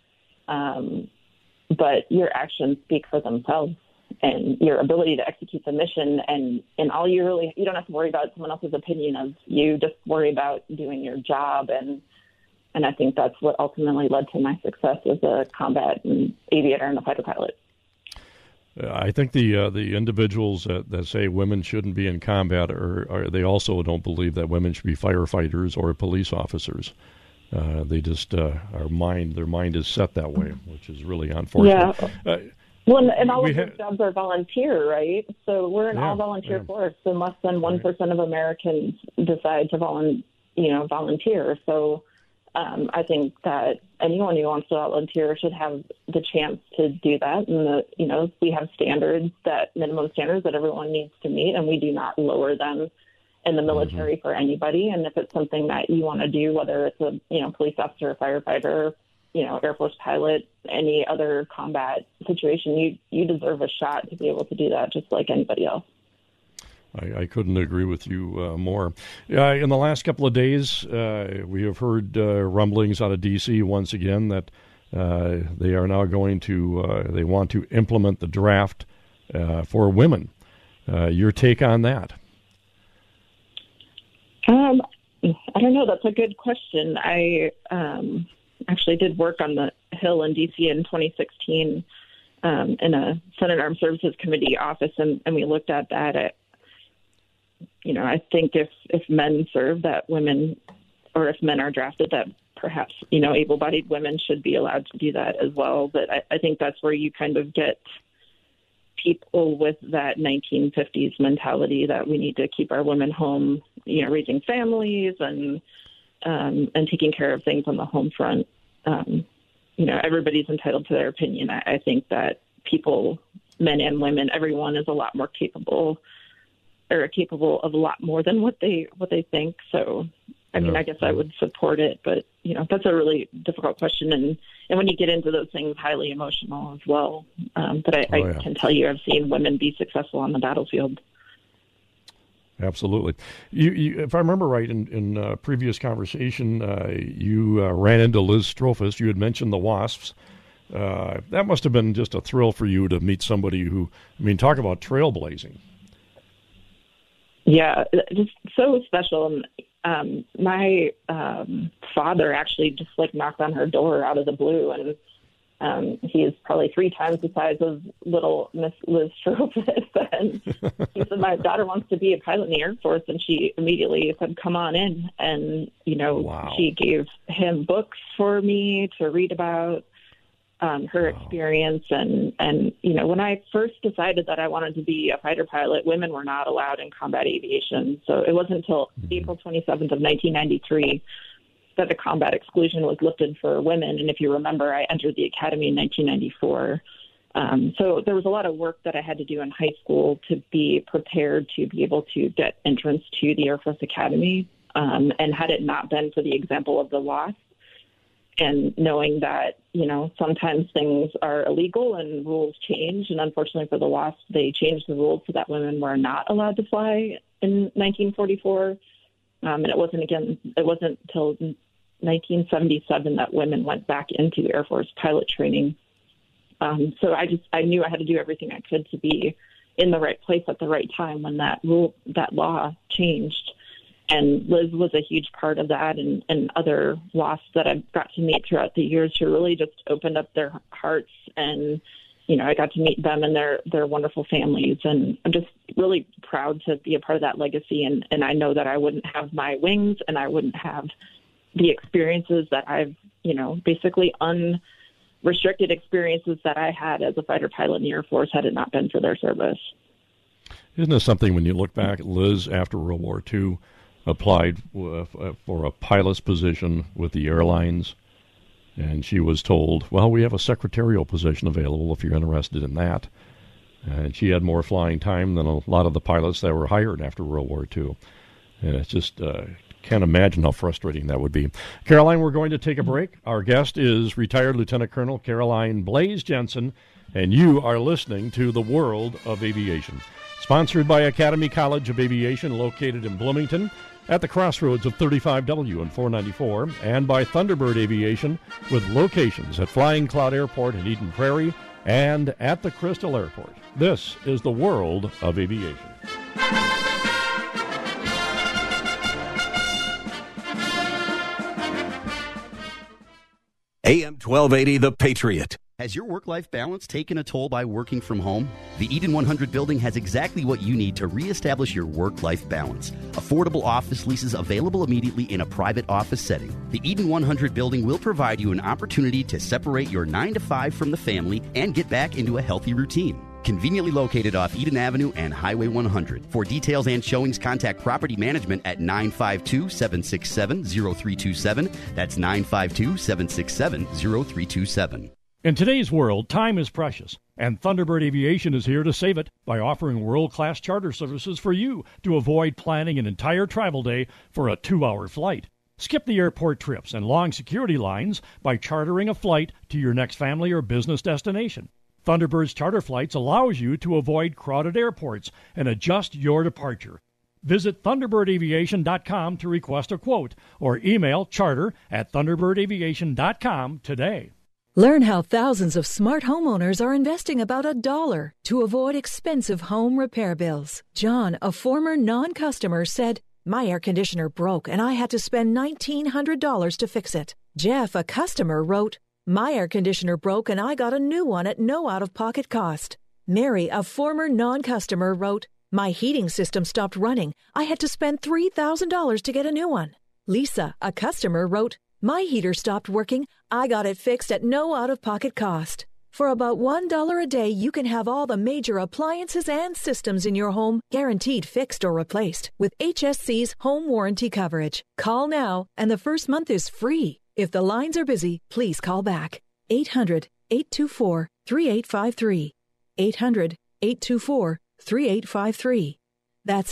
But your actions speak for themselves. And your ability to execute the mission, and all you don't have to worry about someone else's opinion of you. Just worry about doing your job, and I think that's what ultimately led to my success as a combat and aviator and a fighter pilot. I think the individuals that say women shouldn't be in combat they also don't believe that women should be firefighters or police officers. They just their mind is set that way, which is really unfortunate. Yeah. Well, and all of those jobs are volunteer, right? So we're an all-volunteer force, and less than 1% of Americans decide to volunteer. So I think that anyone who wants to volunteer should have the chance to do that. And, we have minimum standards that everyone needs to meet, and we do not lower them in the military for anybody. And if it's something that you want to do, whether it's a, police officer, firefighter, Air Force pilot, any other combat situation, you deserve a shot to be able to do that just like anybody else. I couldn't agree with you more. In the last couple of days, we have heard rumblings out of D.C. once again that they are now going to, they want to implement the draft for women. Your take on that? I don't know. That's a good question. I actually did work on the Hill in D.C. in 2016 in a Senate Armed Services Committee office, and we looked at that. I think if men serve, that women, or if men are drafted, that perhaps, able-bodied women should be allowed to do that as well. But I think that's where you kind of get people with that 1950s mentality that we need to keep our women home, raising families and taking care of things on the home front. Everybody's entitled to their opinion. I think that people, men and women, everyone is a lot more capable of a lot more than what they think. So, I guess I would support it, but that's a really difficult question. And when you get into those things, highly emotional as well. But I can tell you, I've seen women be successful on the battlefield. Absolutely. You, if I remember right, in a previous conversation, you ran into Liz Strophus. You had mentioned the Wasps. That must have been just a thrill for you to meet somebody who, talk about trailblazing. Yeah, just so special. My father actually just knocked on her door out of the blue, and he is probably 3 times the size of little Miss Liz Strophus, and he listen, my daughter wants to be a pilot in the Air Force, and she immediately said, come on in. And, she gave him books for me to read about her experience. And, when I first decided that I wanted to be a fighter pilot, women were not allowed in combat aviation. So it wasn't until April 27th of 1993 that the combat exclusion was lifted for women. And if you remember, I entered the academy in 1994. So there was a lot of work that I had to do in high school to be prepared to be able to get entrance to the Air Force Academy. And had it not been for the example of the WASP and knowing that, sometimes things are illegal and rules change. And unfortunately for the WASP, they changed the rules so that women were not allowed to fly in 1944. And it wasn't until 1977 that women went back into Air Force pilot training. So I knew I had to do everything I could to be in the right place at the right time when that law changed. And Liz was a huge part of that, and other WASPs that I've got to meet throughout the years who really just opened up their hearts. And, I got to meet them and their wonderful families. And I'm just really proud to be a part of that legacy. And I know that I wouldn't have my wings and I wouldn't have the experiences that I've, basically unrestricted experiences that I had as a fighter pilot in the Air Force had it not been for their service. Isn't this something when you look back, Liz, after World War II, applied for a pilot's position with the airlines, and she was told, well, we have a secretarial position available if you're interested in that. And she had more flying time than a lot of the pilots that were hired after World War II. And it's just can't imagine how frustrating that would be. Caroline, we're going to take a break. Our guest is retired Lieutenant Colonel Caroline Blaze Jensen, and you are listening to The World of Aviation. Sponsored by Academy College of Aviation, located in Bloomington, at the crossroads of 35W and 494, and by Thunderbird Aviation, with locations at Flying Cloud Airport in Eden Prairie and at the Crystal Airport. This is The World of Aviation. AM 1280, The Patriot. Has your work-life balance taken a toll by working from home? The Eden 100 building has exactly what you need to reestablish your work-life balance. Affordable office leases available immediately in a private office setting. The Eden 100 building will provide you an opportunity to separate your 9 to 5 from the family and get back into a healthy routine. Conveniently located off Eden Avenue and Highway 100. For details and showings, contact Property Management at 952-767-0327. That's 952-767-0327. In today's world, time is precious, and Thunderbird Aviation is here to save it by offering world-class charter services for you to avoid planning an entire travel day for a 2-hour flight. Skip the airport trips and long security lines by chartering a flight to your next family or business destination. Thunderbird's charter flights allows you to avoid crowded airports and adjust your departure. Visit ThunderbirdAviation.com to request a quote or email charter@ThunderbirdAviation.com today. Learn how thousands of smart homeowners are investing about $1 to avoid expensive home repair bills. John, a former non-customer, said, "My air conditioner broke and I had to spend $1,900 to fix it." Jeff, a customer, wrote, "My air conditioner broke and I got a new one at no out-of-pocket cost." Mary, a former non-customer, wrote, "My heating system stopped running. I had to spend $3,000 to get a new one." Lisa, a customer, wrote, "My heater stopped working. I got it fixed at no out-of-pocket cost." For about $1 a day, you can have all the major appliances and systems in your home guaranteed fixed or replaced with HSC's home warranty coverage. Call now, and the first month is free. If the lines are busy, please call back. 800-824-3853. 800-824-3853. That's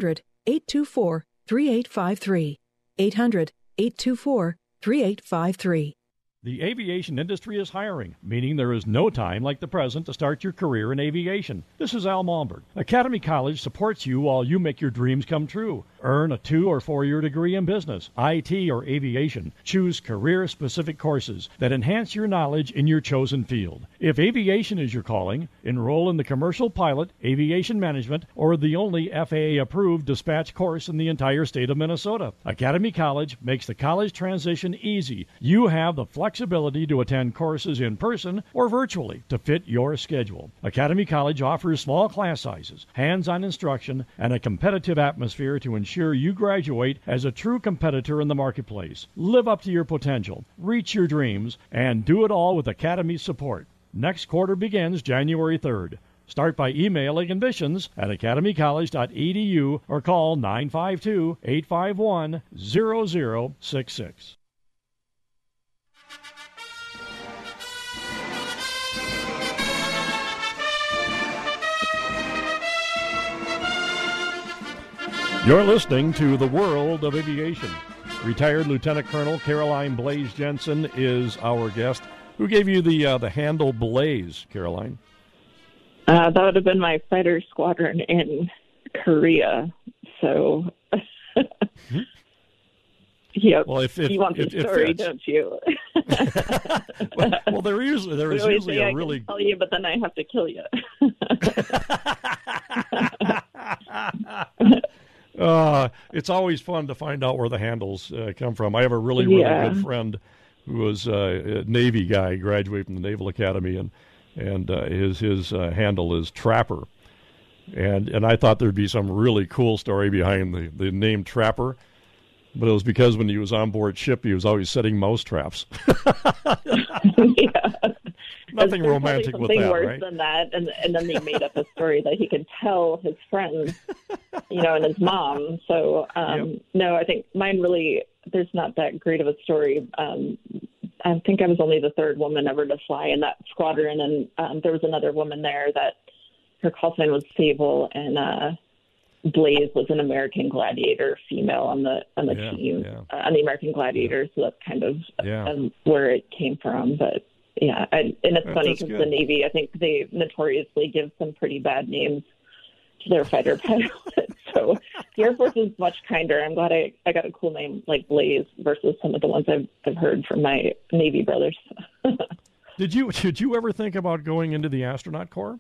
800-824-3853. 800-824-3853. The aviation industry is hiring, meaning there is no time like the present to start your career in aviation. This is Al Malmberg. Academy College supports you while you make your dreams come true. Earn a 2- or 4-year degree in business, IT, or aviation. Choose career-specific courses that enhance your knowledge in your chosen field. If aviation is your calling, enroll in the commercial pilot, aviation management, or the only FAA-approved dispatch course in the entire state of Minnesota. Academy College makes the college transition easy. You have the flexibility flexibility to attend courses in person or virtually to fit your schedule. Academy College offers small class sizes, hands-on instruction, and a competitive atmosphere to ensure you graduate as a true competitor in the marketplace. Live up to your potential, reach your dreams, and do it all with Academy's support. Next quarter begins January 3rd. Start by emailing admissions at academycollege.edu or call 952-851-0066. You're listening to The World of Aviation. Retired Lieutenant Colonel Caroline Blaze Jensen is our guest. Who gave you the handle Blaze, Caroline? That would have been my fighter squadron in Korea. So, yep. Well, if you want the story, don't you? well, there is usually a really. I can tell you, but then I have to kill you. It's always fun to find out where the handles come from. I have a really good friend who was a Navy guy, graduated from the Naval Academy, and his handle is Trapper. And I thought there'd be some really cool story behind the name Trapper, but it was because when he was on board ship, he was always setting mouse traps. Nothing romantic with that, something worse right? than that, and then they made up a story that he could tell his friends, and his mom. So no, I think mine really, there's not that great of a story. I think I was only the third woman ever to fly in that squadron, and there was another woman there that her call sign was Sable, and Blaze was an American Gladiator female on the team, on the American Gladiator. So that's kind of where it came from. But yeah, and it's funny because the Navy, I think they notoriously give some pretty bad names to their fighter pilots. So the Air Force is much kinder. I'm glad I got a cool name like Blaze versus some of the ones I've heard from my Navy brothers. Did you ever think about going into the astronaut corps?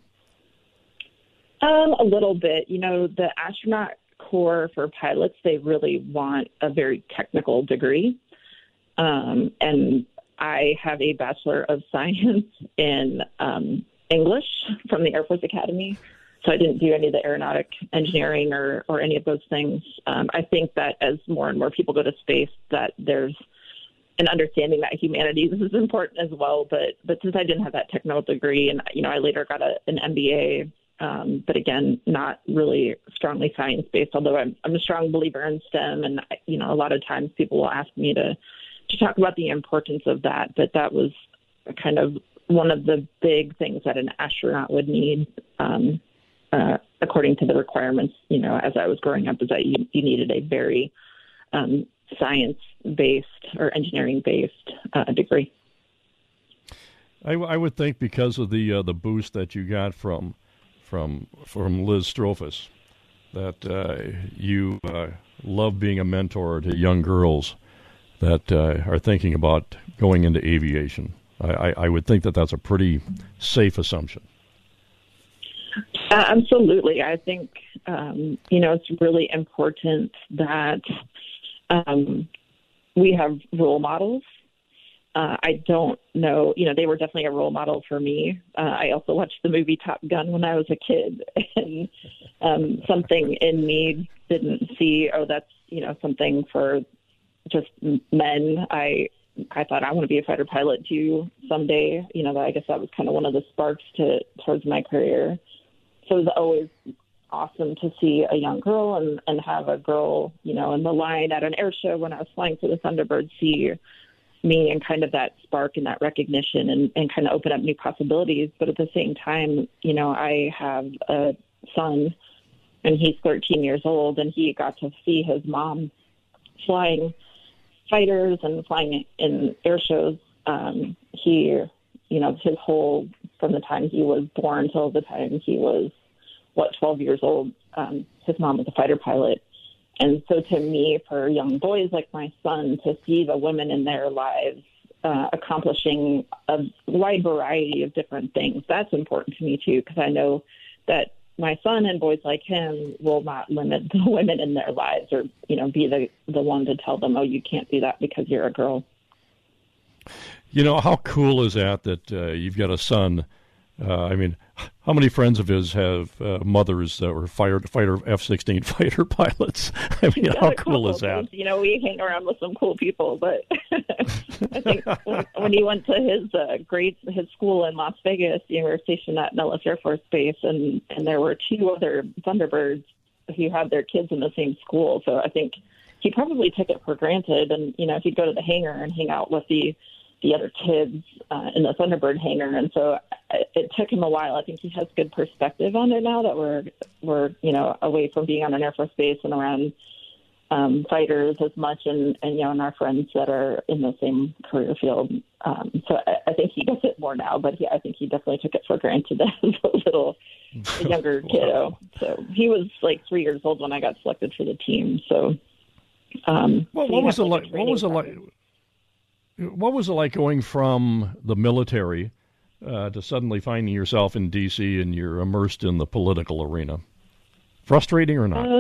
A little bit. The astronaut corps for pilots, they really want a very technical degree. And I have a Bachelor of Science in English from the Air Force Academy. So I didn't do any of the aeronautic engineering or any of those things. I think that as more and more people go to space, that there's an understanding that humanities is important as well. But since I didn't have that technical degree, and I later got an MBA, but again, not really strongly science-based, although I'm a strong believer in STEM. And, a lot of times people will ask me to talk about the importance of that. But that was kind of one of the big things that an astronaut would need, according to the requirements, as I was growing up, is that you needed a very science-based or engineering-based degree. I would think because of the boost that you got from Liz Strophus, that you love being a mentor to young girls that are thinking about going into aviation. I would think that that's a pretty safe assumption. Absolutely. I think, it's really important that we have role models. I don't know, they were definitely a role model for me. I also watched the movie Top Gun when I was a kid, and something in me didn't see, that's, something for just men. I thought I want to be a fighter pilot too someday. I guess that was kind of one of the sparks towards my career. So it was always awesome to see a young girl and have a girl, in the line at an air show when I was flying for the Thunderbird see me and kind of that spark and that recognition and kind of open up new possibilities. But at the same time, I have a son and he's 13 years old, and he got to see his mom flying fighters and flying in air shows. His whole, from the time he was born till the time he was, 12 years old, his mom was a fighter pilot. And so to me, for young boys like my son, to see the women in their lives accomplishing a wide variety of different things, that's important to me too, because I know that my son and boys like him will not limit the women in their lives or, be the one to tell them, oh, you can't do that because you're a girl. You know, how cool is that you've got a son? I mean, how many friends of his have mothers that were fighter F-16 fighter pilots? I mean, how cool is that? You know, we hang around with some cool people, but I think when he went to his school in Las Vegas, we were stationed at Nellis Air Force Base, and there were 2 other Thunderbirds who had their kids in the same school. So I think he probably took it for granted, and you know, he'd go to the hangar and hang out with the other kids in the Thunderbird hangar, and so it took him a while. I think he has good perspective on it now that we're you know, away from being on an Air Force base and around fighters as much, and you know, and our friends that are in the same career field. So I think he gets it more now, but I think he definitely took it for granted as a younger kiddo. So he was like 3 years old when I got selected for the team. So what was it like? What was it like going from the military to suddenly finding yourself in D.C. and you're immersed in the political arena? Frustrating or not?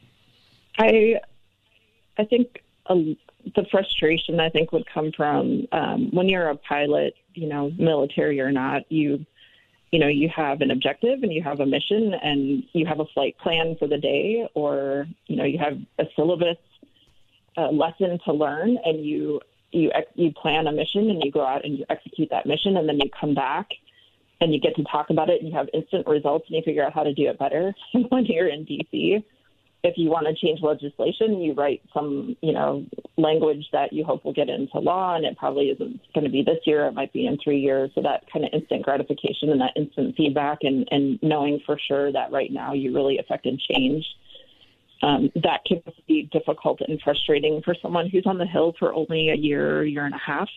I think the frustration, I think, would come from when you're a pilot, you know, military or not, you know, you have an objective and you have a mission and you have a flight plan for the day, or, you know, you have a syllabus lesson to learn, and you plan a mission and you go out and you execute that mission, and then you come back and you get to talk about it and you have instant results and you figure out how to do it better. When you're in DC, if you want to change legislation, you write some, you know, language that you hope will get into law, and it probably isn't going to be this year. It might be in 3 years. So that kind of instant gratification and that instant feedback and knowing for sure that right now you really affected change, that can be difficult and frustrating for someone who's on the Hill for only a year and a half.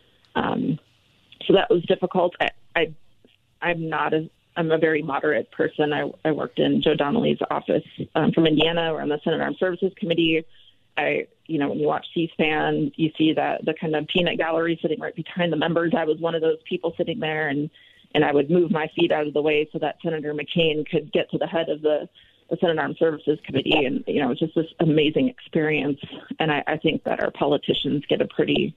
So that was difficult. I'm a very moderate person. I worked in Joe Donnelly's office from Indiana. We're on the Senate Armed Services Committee. You know, when you watch C-SPAN, you see that the kind of peanut gallery sitting right behind the members. I was one of those people sitting there, and I would move my feet out of the way so that Senator McCain could get to the head of the Senate Armed Services Committee. And, you know, it's just this amazing experience. And I think that our politicians get a pretty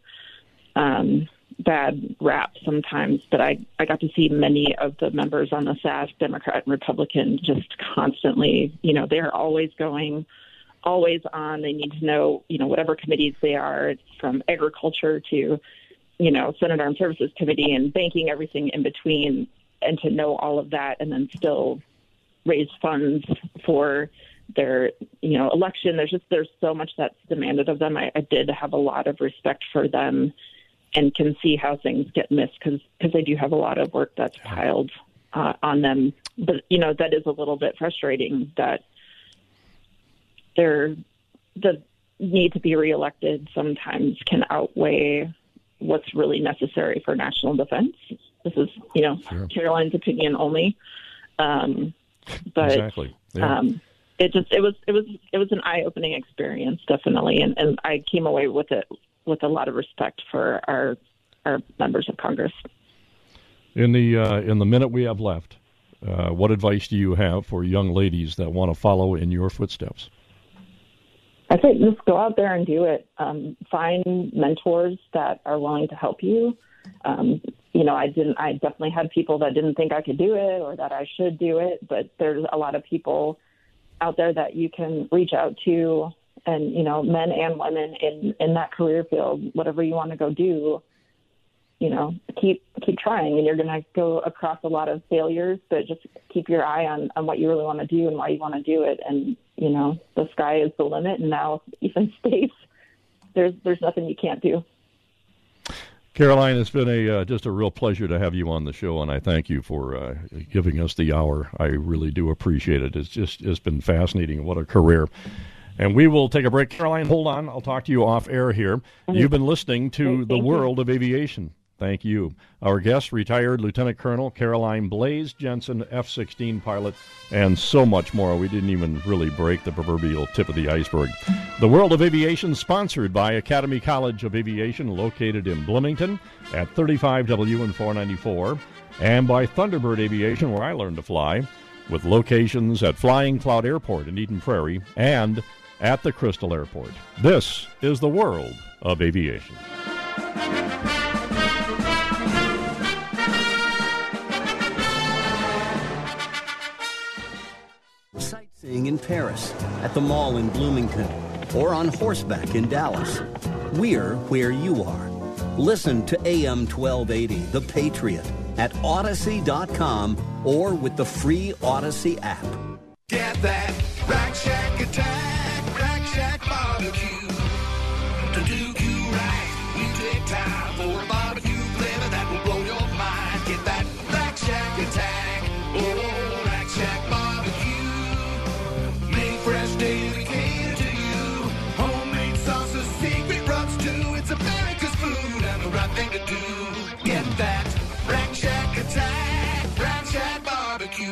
bad rap sometimes, but I got to see many of the members on the staff, Democrat and Republican, just constantly, you know, they're always going, always on. They need to know, you know, whatever committees they are, from agriculture to, you know, Senate Armed Services Committee and banking, everything in between, and to know all of that and then still raise funds for their, you know, election. There's so much that's demanded of them. I did have a lot of respect for them and can see how things get missed because they do have a lot of work that's piled on them. But, you know, that is a little bit frustrating that the need to be reelected sometimes can outweigh what's really necessary for national defense. This is, you know, sure, Caroline's opinion only. But exactly. Yeah. It was an eye-opening experience, definitely, and I came away with it with a lot of respect for our members of Congress. In the minute we have left, what advice do you have for young ladies that want to follow in your footsteps? I think just go out there and do it. Find mentors that are willing to help you. You know, I definitely had people that didn't think I could do it or that I should do it, but there's a lot of people out there that you can reach out to, and, you know, men and women in that career field, whatever you want to go do, you know, keep trying, and you're going to go across a lot of failures, but just keep your eye on what you really want to do and why you want to do it. And, you know, the sky is the limit, and now even space, there's nothing you can't do. Caroline, it's been just a real pleasure to have you on the show, and I thank you for giving us the hour. I really do appreciate it. It's been fascinating. What a career. And we will take a break. Caroline, hold on. I'll talk to you off air here. You've been listening to The World of Aviation. Thank you. Our guest, retired Lieutenant Colonel Caroline Blaze Jensen, F-16 pilot, and so much more. We didn't even really break the proverbial tip of the iceberg. The World of Aviation, sponsored by Academy College of Aviation, located in Bloomington at 35W and 494, and by Thunderbird Aviation, where I learned to fly, with locations at Flying Cloud Airport in Eden Prairie and at the Crystal Airport. This is the World of Aviation. sightseeing in Paris, at the mall in Bloomington, or on horseback in Dallas. We're where you are. Listen to AM 1280, The Patriot, at Odyssey.com or with the free Odyssey app. Get that Rack Shack attack, Rack Shack barbecue. To do you right, we take time for a barbecue flavor that will blow your mind. Get that Rack Shack attack, oh, Rack Shack barbecue. Make fresh daily, cater to you. Homemade sauces, secret rubs too. It's America's food and the right thing to do. Get that Rack Shack attack, Rack Shack barbecue.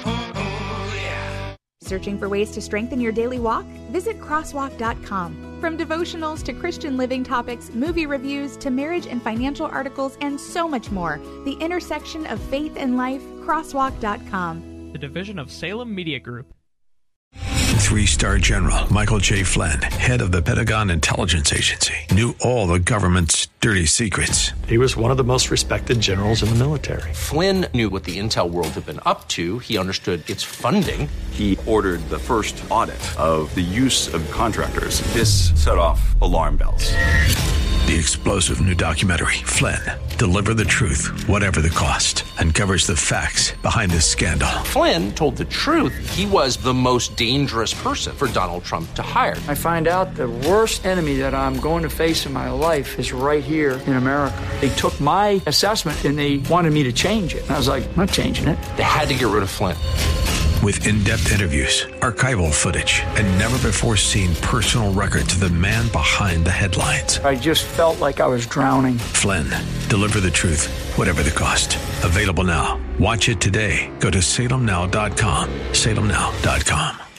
Searching for ways to strengthen your daily walk? Visit crosswalk.com. From devotionals to Christian living topics, movie reviews to marriage and financial articles, and so much more. The intersection of faith and life, crosswalk.com. The division of Salem Media Group. 3-star General Michael J. Flynn, head of the Pentagon Intelligence Agency, knew all the government's dirty secrets. He was one of the most respected generals in the military. Flynn knew what the intel world had been up to. He understood its funding. He ordered the first audit of the use of contractors. This set off alarm bells. The explosive new documentary, Flynn, Deliver the Truth, Whatever the Cost, uncovers the facts behind this scandal. Flynn told the truth. He was the most dangerous person for Donald Trump to hire. I find out the worst enemy that I'm going to face in my life is right here in America. They took my assessment and they wanted me to change it. And I was like, I'm not changing it. They had to get rid of Flynn. With in-depth interviews, archival footage, and never-before-seen personal records of the man behind the headlines. I just felt like I was drowning. Flynn, Deliver the Truth, Whatever the Cost. Available now. Watch it today. Go to salemnow.com. salemnow.com.